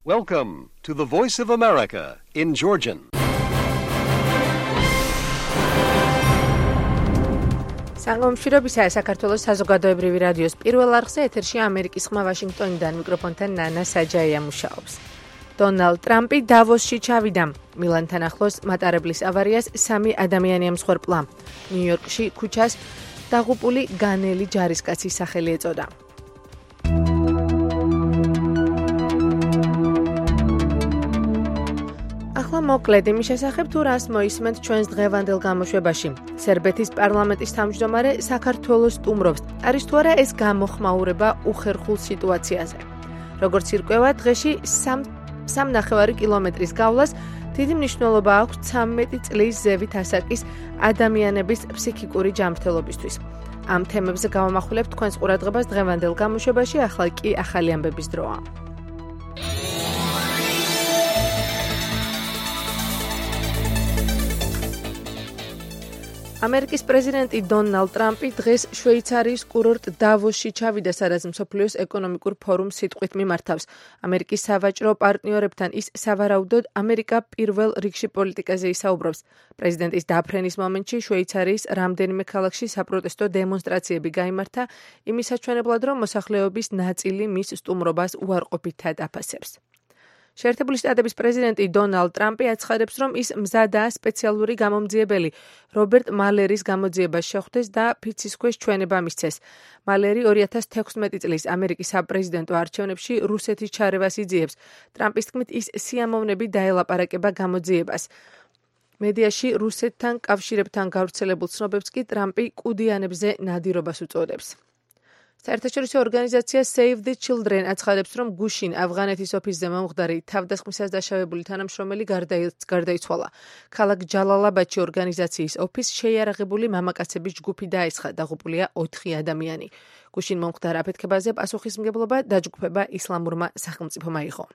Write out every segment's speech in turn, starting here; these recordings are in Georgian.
Welcome to the Voice of America in Georgian. საგამშვიდობისა საქართველოს საზოგადოებრივი რადიოს პირველ არხზე ეთერში ამერიკის ხმა ვაშინგტონიდან მიკროფონთან ნანა საჯაია მუშაობს. დონალდ ტრამპი დავოსში ჩავიდა. მილანთან ახლოს მატარებლის ავარიას 3 ადამიანი ემსხვერპლა. ნიუ-იორკში ქუჩას დაღუპული განელი ჯარისკაცის სახელი ეწოდა. ახლა მოკლედ იმის შესახებ თუ რას მოისმენთ ჩვენს დღევანდელ გამოშვებაში. სერბეთის პარლამენტის თავმჯდომარე საქართველოს სტუმრობს. არის თუ არა ეს გამოხმაურება უხერხულ სიტუაციაზე. როგორც ირკვევა, დღეში 3.5 კილომეტრის გავლას დიდი მნიშვნელობა აქვს 13 წლის ზევით ასაკის ადამიანების ფსიქიკური ჯანმრთელობისთვის. ამ თემებზე გავამახვილებთ თქვენს ყურადღებას დღევანდელ გამოშვებაში, ახლა კი ახალი ამბების დროა. ამერიკის პრეზიდენტი დონალდ ტრამპი დღეს შვეიცარიის კურორტ დავოსში ჩავიდა, სადაც მსოფლიოს ეკონომიკურ ფორუმს სიტყვით მიმართავს. ამერიკის სავაჭრო პარტნიორებთან ის სავარაუდოდ ამერიკა პირველ რიგში პოლიტიკაზე ისაუბრობს. პრეზიდენტის დაფრენის მომენტში შვეიცარიის რამდენიმე ქალაქში საპროტესტო დემონსტრაციები გაიმართა, იმის საჩვენებლად, რომ მოსახლეობის ნაწილი მის სტუმრობას უარყოფითად აფასებს. შეერთებული შტატების პრეზიდენტი დონალდ ტრამპი აცხადებს, რომ ის მზადაა სპეციალური გამომძიებელი რობერტ მალერის გამოძიებას შეხვდეს და ფიცის ქვეშ ჩვენება მისცეს. მალერი 2016 წლის ამერიკის საპრეზიდენტო არჩევნებში რუსეთის ჩარევას იძიებს. ტრამპის თქმით, ის სიამოვნებით დაელაპარაკება გამოძიებას. მედიაში რუსეთთან კავშირებთან გავრცელებულ ცნობებს კი ტრამპი კუდიანებზე ნადირობას უწოდებს. საერთაშორისო ორგანიზაცია Save the Children აცხადებს, რომ გუშინ ავღანეთის ოფისზე მომხდარი თავდასხმისას დაშავებული თანამშრომელი გარდაიცვალა. ქალაქ ჯალალაბადში ორგანიზაციის ოფისს შეიარაღებული მამაკაცების ჯგუფი დაესხა, დაღუპულია 4 ადამიანი. გუშინ მომხდარ აფეთქებაზე პასუხისმგებლობა დაჯგუფება ისლამურმა სახელმწიფომ აიღო.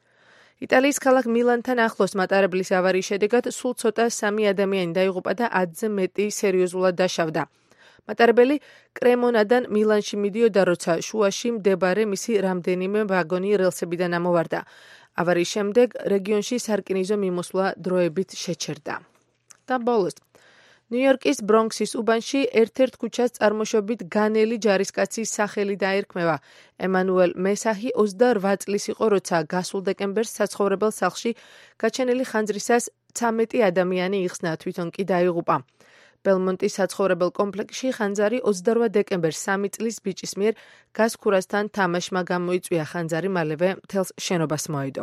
იტალიის ქალაქ მილანთან ახლოს მატარებლის ავარიის შედეგად სულ ცოტა 3 ადამიანი დაიღუპა და 10-ზე მეტი სერიოზულად დაშავდა. მატარებელი კრემონადან მილანში მიდიოდა, როცა შუაში მდებარე მისი რამდენიმე ვაგონი რელსებიდან ამოვარდა. ავარიის შემდეგ რეგიონში სარკინიგზო მიმოსვლა დროებით შეჩერდა. და ბოლოს, ნიუ-იორკის ბრონქსის უბანში ერთ-ერთ ქუჩას წარმოშობით განელი ჯარისკაცის სახელი დაერქმევა. ემანუელ მესაჰი 28 წლის იყო, როცა გასულ დეკემბერს საცხოვრებელ სახლში გაჩენილი ხანძრისას 13 ადამიანი იხსნა, თვითონ კი დაიღუპა. ბელმონტის საცხოვრებელ კომპლექსში ხანძარი 28 დეკემბერს 3 წლის ბიჭის მიერ გაზ-ქურასთან თამაშმა გამოიწვია. ხანძარი მალევე მთელს შენობას მოედო.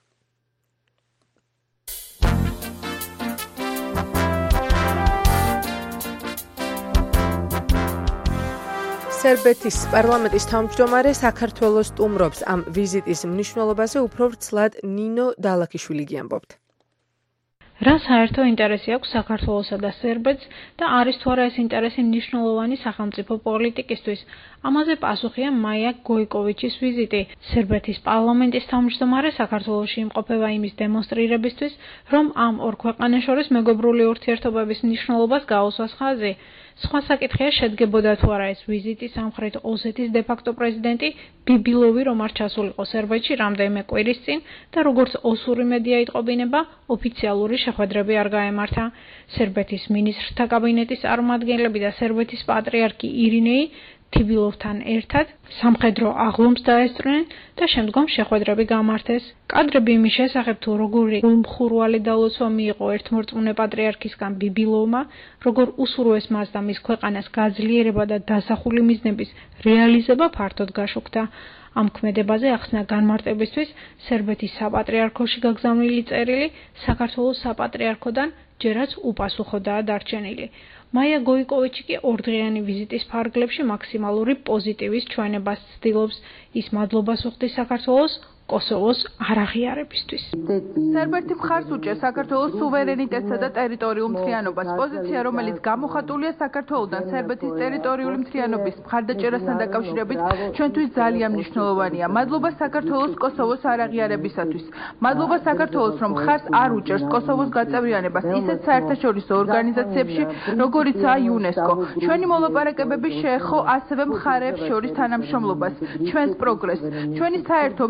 სერბეთის პარლამენტის თავმჯდომარე საქართველოს სტუმრობს. ამ ვიზიტის მნიშვნელობაზე უფრო ვრცლად ნინო დალაქიშვილი გიამბობთ. რა საერთო ინტერესი აქვს საქართველოსა და სერბეთს და არის თუ არა ეს ინტერესი მნიშვნელოვანი სახელმწიფო პოლიტიკისთვის? ამაზე პასუხია მაია გოიკოვიჩის ვიზიტი. სერბეთის პარლამენტის თავმჯდომარე საქართველოში იმყოფება იმის დემონსტრირებისთვის, რომ ამ ორ ქვეყანას შორის მეგობრული ურთიერთობების მნიშვნელობას გაუსვას ხაზი. სხვა საკითხია, შედგებოდა თუ არა ეს ვიზიტი სამხრეთ ოსეთის დე-ფაქტო პრეზიდენტი ბიბილოვი რომ არ ჩასულიყო სერბეთში რამდენიმე კვირის წინ და როგორც ოსური მედია იტყობინება, ოფიციალური შეხვედრები არ გაემართა. სერბეთის მინისტრთა კაბინეტის წარმომადგენლები და სერბეთის პატრიარქი ირინეი თიბილოვთან ერთად სამხედრო აღლუმს დაესწრნენ და შემდგომ შეხვედრები გამართეს. კადრები იმის შესახებ, თუ როგორი გულმხურვალი დალოცვა მიიღო ერთმორწმუნე პატრიარქისგან ბიბილოვმა, როგორ უსურვეს მას და მის ქვეყანას გაძლიერება და დასახული მიზნების რეალიზება ფართოდ გაშუქდა. ამ ქმედებაზე ახსნა განმარტებისთვის სერბეთის საპატრიარქოში გაგზავნილი წერილი საქართველოს საპატრიარქოდან ჯერაც უპასუხოდაა დარჩენილი. მაია გოიკოვიჩი კი ორდღიანი ვიზიტის ფარგლებში მაქსიმალური პოზიტივის ჩვენებას ცდილობს. ის მადლობას უხდის საქართველოს კოსოვოს არაღიარებისთვის. სერბეთი მხარს უჭერს საქართველოს სუვერენიტეტსა და ტერიტორიულ მთლიანობას. პოზიცია, რომელიც გამოხატულია საქართველოდან სერბეთის ტერიტორიული მთლიანობის მხარდაჭერასთან დაკავშირებით, ჩვენთვის ძალიან მნიშვნელოვანია. მადლობა საქართველოს კოსოვოს არაღიარებისათვის. მადლობა საქართველოს, რომ მხარს არ უჭერს კოსოვოს გაწევრიანებას ისეთ საერთაშორისო ორგანიზაციებში, როგორიცაა იუნესკო. ჩვენი მოლაპარაკებები შეეხო ასევე მხარეებს შორის თანამშრომლობას, ჩვენს პროგრესს. ჩვენი საერთო მიზანი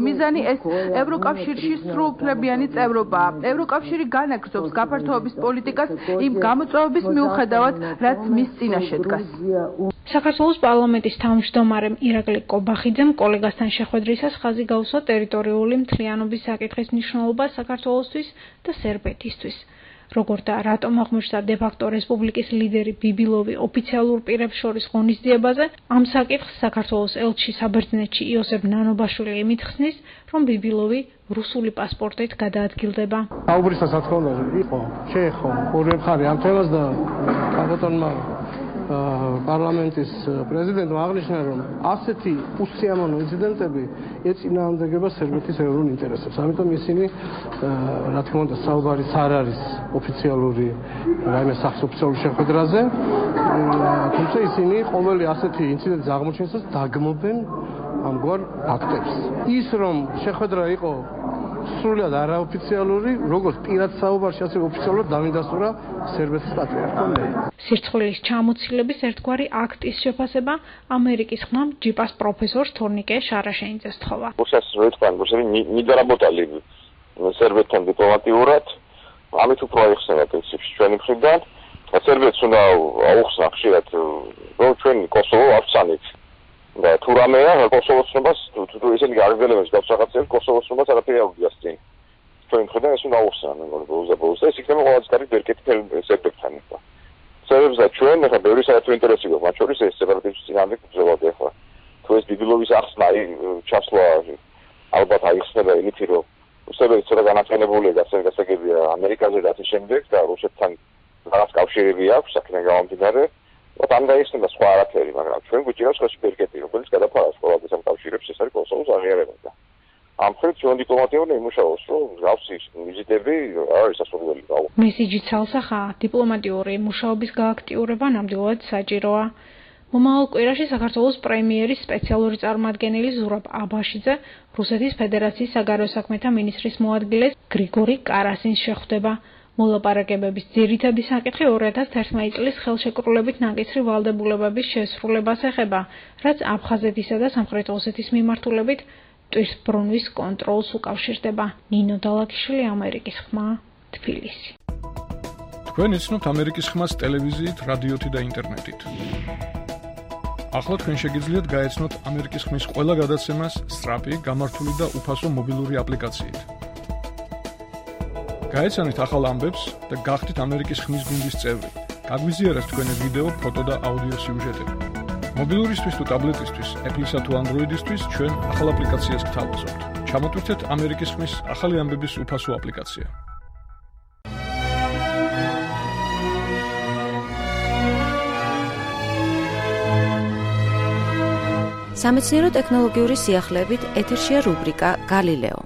ეს ევროკავშირში სრულუფლებიანი წევრობაა. ევროკავშირი განაგრძობს გაფართოების პოლიტიკას იმ გამოწვევების მიუხედავად, რაც მის წინაშე დგას. საქართველოს პარლამენტის თავმჯდომარემ ირაკლი კობახიძემ კოლეგასთან შეხვედრისას ხაზი გაუსვა ტერიტორიული მთლიანობის საკითხის მნიშვნელობა საქართველოსთვის და სერბეთისთვის. როგორც და რატომ აღმოჩნდა დე-ფაქტო რესპუბლიკის ლიდერი ბიბილოვი ოფიციალურ პირებს შორის ღონისძიებაზე, ამ საკითხს საქართველოს ელჩი საბერძნეთში იოსებ ნანობაშვილი იმითხსნის, რომ ბიბილოვი რუსული პასპორტით გადაადგილდება. აუბრისა სათქონდა იყო შეეხო ორი მხარე ამ თემას და კაბოტონმა პარლამენტის პრეზიდენტმა აღნიშნა, რომ ასეთი უსიამოვნო ინციდენტები ეწინააღმდეგება სერბეთის ეროვნულ ინტერესებს. ამიტომ ისინი, რა თქმა უნდა, საუბარიც არ არის ოფიციალური რაიმე სახსოფლისეულ შეხვედრაზე, თუმცა ისინი ყოველი ასეთი ინციდენტის აღმოჩენისას დაგმობენ ამგვარ ფაქტებს. ის რომ შეხვედრა იყო სრულად არაოფიციალური, როგორც პირად საუბარში, ასევე ოფიციალურად დავინდასტურა სერბეთის პატრიარქომ. სირცხვილის ჩამოცილების ერთგვარი აქტის შეფასება ამერიკის ხმამ ჯიპას პროფესორ თორნიკე შარაშენიძეს თხოვა. Უსას როიტყან, მი დარაბოტალი სერბეთთან დიპლომატიურად, ამით უფრო აიხსნება პრინციპში ჩვენი მხრიდან. სერბეთს უნდა აუხსნა ხშირად, რომ ჩვენ კოსოვო ავცანით. და თუ რამეა კოსოვოს ცნობას, თუ ისინი გარეგნულებას გავსახაცებს, კოსოვოს ცნობას არაფერი არ უდგას წინ. ჩვენ მხრიდან ეს უნდა აუხსნა, მე მგონი ბოლოს ეს იქნება ყველაზე კარგი ბერკეტი სერბეთთან ერთად. სერბებს და ჩვენ ახლა ბევრი საერთო ინტერესი გვაქვს, მათ შორის ეს სეპარატისტების წინააღმდეგ ბრძოლები ახლა. თუ ეს ბიბილოვის ახსნა ჩასვლა ალბათ აიხსნება იმით, რომ რუსები ცოტა განაცხენებულია გასაგებია ამერიკაზე და ამის შემდეგ და რუსეთთან რაღაც კავშირები აქვს, საქმე გამომდინარე. ამ დაიხსნება სხვა არაფერი, მაგრამ ჩვენ გვიჭირავს ხელში ბერკეტი, რომელიც გადაფარავს ყველაფერს ამ კავშირებს, ეს არის კოსოვოს აღიარება. ამ ხელით ჩვენ დიპლომატიურად იმუშაობს, რომ მსგავსი ვიზიტები არის სასურველი. მესიჯით ალსახა დიპლომატიური მუშაობის გააქტიურება ნამდვილად საჭიროა. მომავალ კვირაში საქართველოს პრემიერის სპეციალური წარმომადგენელი ზურაბ აბაშიძე რუსეთის ფედერაციის საგარეო საქმეთა მინისტრის მოადგილეს გრიგორი კარასინს შეხვდება. მოლაპარაკებების ძირითადი საკითხი 2011 წლის ხელშეკრულებით ნაკისრი ვალდებულებების შესრულებას ეხება, რაც აფხაზეთისა და სამხრეთ ოსეთის მიმართულებით ტვირთბრუნვის კონტროლს უკავშირდება. ნინო დალაკიშვილი, ამერიკის ხმა, თბილისი. თქვენ იცნობთ ამერიკის ხმას ტელევიზიით, რადიოთი და ინტერნეტით. ახლა თქვენ შეგიძლიათ გაეცნოთ ამერიკის ხმის ყველა გადაცემას სწრაფი, გამართული და უფასო მობილური აპლიკაციით. გაეცანით ახალ ამბებს და გახდით ამერიკის ხმის გუნდის წევრი. გაგვიზიარეთ თქვენი ვიდეო, ფოტო და აუდიო სიუჟეტები. მობილურისთვის თუ ტაბლეტისთვის, Apple-ისა თუ Android-ისთვის ჩვენ ახალ აპლიკაციას გთავაზობთ. ჩამოტვირთეთ ამერიკის ხმის ახალი ამბების უფასო აპლიკაცია. სამეცნიერო ტექნოლოგიური სიახლეებით ეთერშია რუბრიკა გალილეო.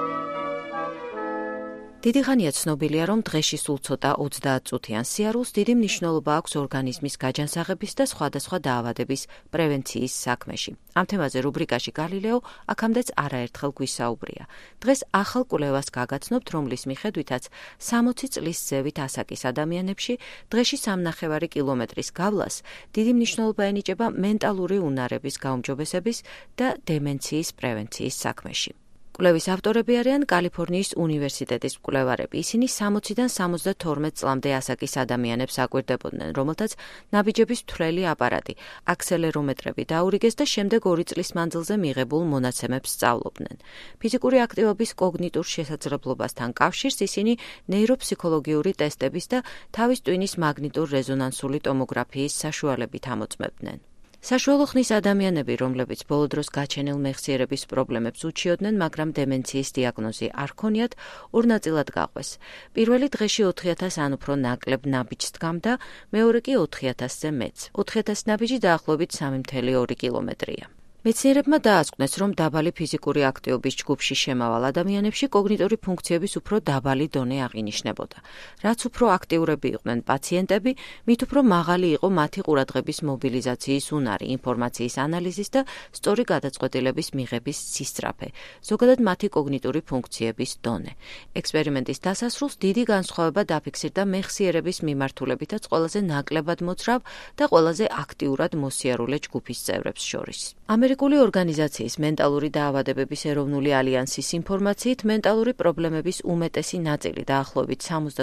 დიდი ხანია ცნობილია, რომ დღეში სულ ცოტა 30 წუთიან სიარულს დიდი მნიშვნელობა აქვს ორგანიზმის გაჯანსაღების და სხვადასხვა დაავადების პრევენციის საქმეში. ამ თემაზე რუბრიკაში გალილეო აქამდეც არაერთხელ გვისაუბრია. დღეს ახალ კვლევას გაგაცნობთ, რომლის მიხედვითაც 60 წლის ზევით ასაკის ადამიანებში დღეში 3,5 კილომეტრის გავლას დიდი მნიშვნელობა ენიჭება მენტალური უნარების გაუმჯობესების და დემენციის პრევენციის საქმეში. კვლევის ავტორები არიან კალიფორნიის უნივერსიტეტის მკვლევარები. ისინი 60-დან 72 წლამდე ასაკის ადამიანებს აკვირდებოდნენ, რომელთაც ნაბიჯების მთლელი აპარატი, აქსელერომეტრები დაურიგეს და შემდეგ 2 წლის მანძილზე მიღებულ მონაცემებს სწავლობდნენ. ფიზიკური აქტივობის კოგნიტურ შესაძლებლობასთან კავშირს ისინი ნეიროფსიქოლოგიური ტესტების და თავის ტვინის მაგნიტურ რეზონანსული ტომოგრაფიის საშუალებით ამოწმებდნენ. საშუალო ხნის ადამიანები, რომლებიც ბოლო დროს გაჩენილ მეხსიერების პრობლემებს უჩიოდნენ, მაგრამ დემენციის დიაგნოზი არ ჰქონიათ, ორ ნაწილად გაყვეს. პირველი დღეში 4,000 ან უფრო ნაკლებ ნაბიჯს დგამდა, მეორე კი 4,000-ზე მეც. 4,000 ნაბიჯი დაახლოებით 3,2 კილომეტრია. მეცნიერებმა დაასკვნეს, რომ დაბალი ფიზიკური აქტივობის ჯგუფში შემავალ ადამიანებში კოგნიტური ფუნქციების უფრო დაბალი დონე აღინიშნებოდა. რაც უფრო აქტიურები იყვნენ პაციენტები, მით უფრო მაღალი იყო მათი ყურადღების მობილიზაციის უნარი, ინფორმაციის ანალიზის და სწორი გადაწყვეტილების მიღების სისწრაფე, ზოგადად მათი კოგნიტური ფუნქციების დონე. ექსპერიმენტის დასასრულს დიდი განსხვავება დაფიქსირდა მეხსიერების მიმართულებითაც ყველაზე ნაკლებად მოძრავ და ყველაზე აქტიურად მოსიარულე ჯგუფის წევრებს შორის. ამერიკული ორგანიზაციის მენტალური დაავადებების ეროვნული ალიანსის ინფორმაციით, მენტალური პრობლემების უმეტესი ნაწილი, დაახლოებით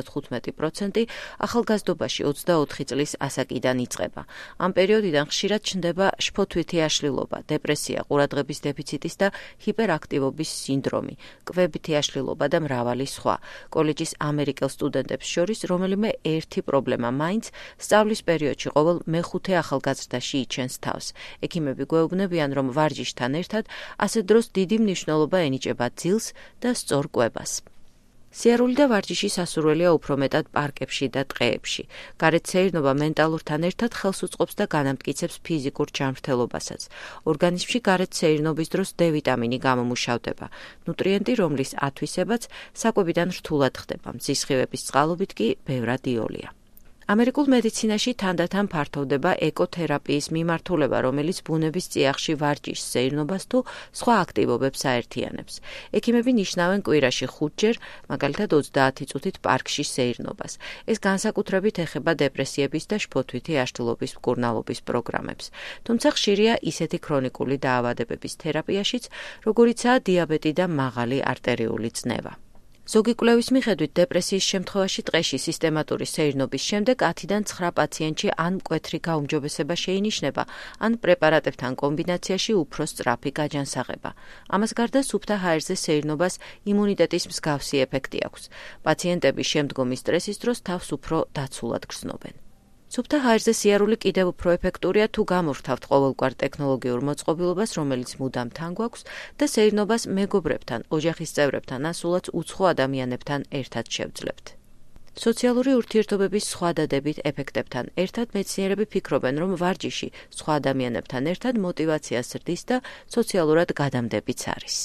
75% ახალგაზრდობაში 24 წლის ასაკიდან იწყება. ამ პერიოდიდან ხშირად ჩნდება შფოთვითი აშლილობა, დეპრესია, ყურადღების დეფიციტის და ჰიპერაქტივობის სინდრომი, კვებითი აშლილობა და მრავალი სხვა. კოლეჯის ამერიკელ სტუდენტებს შორის რომელიმე ერთი პრობლემა მაინც სწავლის პერიოდში ყოველ მეხუთე ახალგაზრდაში იჩენს თავს. ექიმები გვეუბნებიან, რომ ვარჯიშთან ერთად ასეთ დროს დიდი მნიშვნელობა ენიჭება ძილს და სწორ კვებას. სიარული და ვარჯიში სასურველია უფრო მეტად პარკებში და ტყეებში. გარეთ სეირნობა მენტალურთან ერთად ხელს უწყობს და განამტკიცებს ფიზიკურ ჯანმრთელობასაც. ორგანიზმში გარეთ სეირნობის დროს D ვიტამინი გამომუშავდება, ნუტრიენტი, რომლის ათვისებაც საკვებიდან რთულად ხდება. მზისხივების წყალობით კი ბევრად იოლია. ამერიკულ მედიცინაში თანდათან ფართოვდება ეკოთერაპიის მიმართულება, რომელიც ბუნების წიაღში ვარჯიშს, სეირნობას თუ სხვა აქტივობებს აერთიანებს. ექიმები ნიშნავენ კვირაში 5 ჯერ, მაგალითად 30 წუთით პარკში სეირნობას. ეს განსაკუთრებით ეხება დეპრესიების და შფოთვითი აშლილობის მკურნალობის პროგრამებს. თუმცა ხშირია ისეთი ქრონიკული დაავადებების თერაპიაშიც, როგორიცაა დიაბეტი და მაღალი არტერიული წნევა. ზოგი კვლევის მიხედვით, დეპრესიის შემთხვევაში ტყეში სისტემატური სეირნობის შემდეგ 10-დან 9 პაციენტში ან მკვეთრი გაუმჯობესება შეინიშნება, ან პრეპარატებთან კომბინაციაში უფრო სწრაფი გაჯანსაღება. ამას გარდა სუფთა ჰაერზე სეირნობას იმუნიტეტის მსგავსი ეფექტი აქვს. პაციენტები შემდგომი სტრესის დროს თავს უფრო დაცულად გრძნობენ. სუფთა ჰაერზე სიარული კიდევ უფრო ეფექტურია თუ გამორთავთ ყოველგვარ ტექნოლოგიურ მოწყობილობას, რომელიც მუდამ თან გვაქვს და სეირნობას მეგობრებთან, ოჯახის წევრებთან, ასულაც უცხო ადამიანებთან ერთად შევძლებთ. სოციალური ურთიერთობების სხვა დადებით ეფექტებთან ერთად მეცნიერები ფიქრობენ, რომ ვარჯიში სხვა ადამიანებთან ერთად მოტივაციას ზრდის და სოციალურად გადამდებიც არის.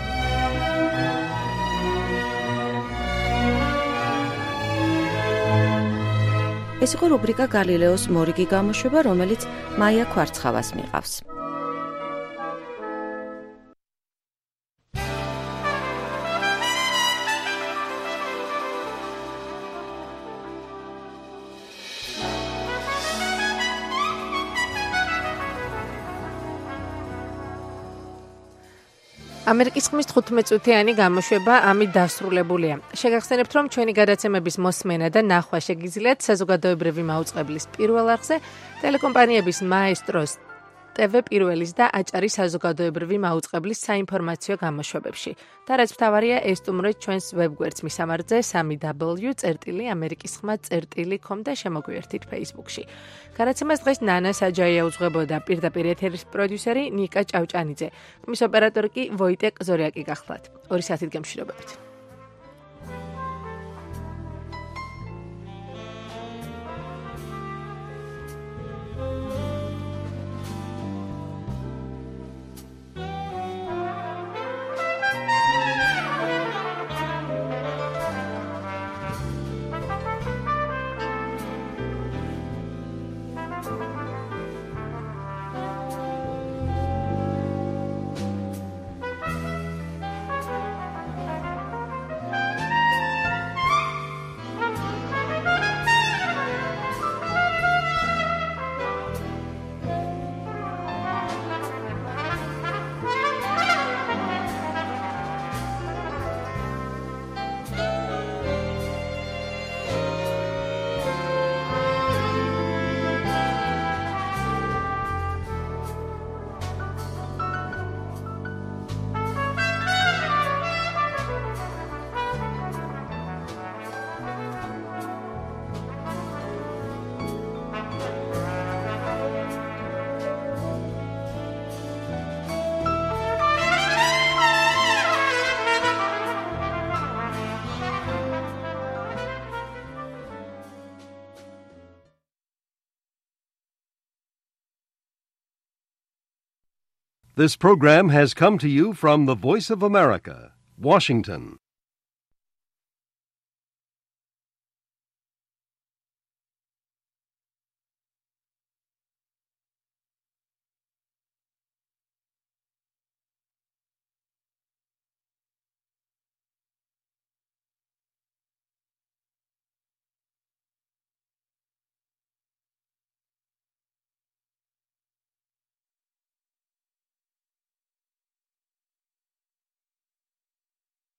ეს იყო რუბრიკა გალილეოს მორიგი გამოშვება, რომელიც მაია ქვარცხავას მიყავს. ამერიკის ხმის 15 წუთიანი გამოშვება ამით დასრულებულია. შეგახსენებთ, რომ ჩვენი გადაცემების მოსმენა და ნახვა შეგიძლიათ საზოგადოებრივი მაუწყებლის პირველ არხზე, ტელეკომპანიების მაესტროს TV პირველის და აჭარის საზოგადოებრივი მაუწყებლის საინფორმაციო გამოშვებებში. და რაც მთავარია, ესტუმრეთ ჩვენს ვებგვერდს მისამართზე www.amerikiskhma.com და შემოგვიერთით Facebook-ში. გადაცემას დღეს ნანა საჯაია უძღვებოდა, პირდაპირ ეთერის პროდიუსერი ნიკა ჭავჭანიძე, ხმის ოპერატორი კი ვოიტეკ ზორიაკი გახლავთ. 2 საათით გემშვიდობებით. This program has come to you from the Voice of America, Washington.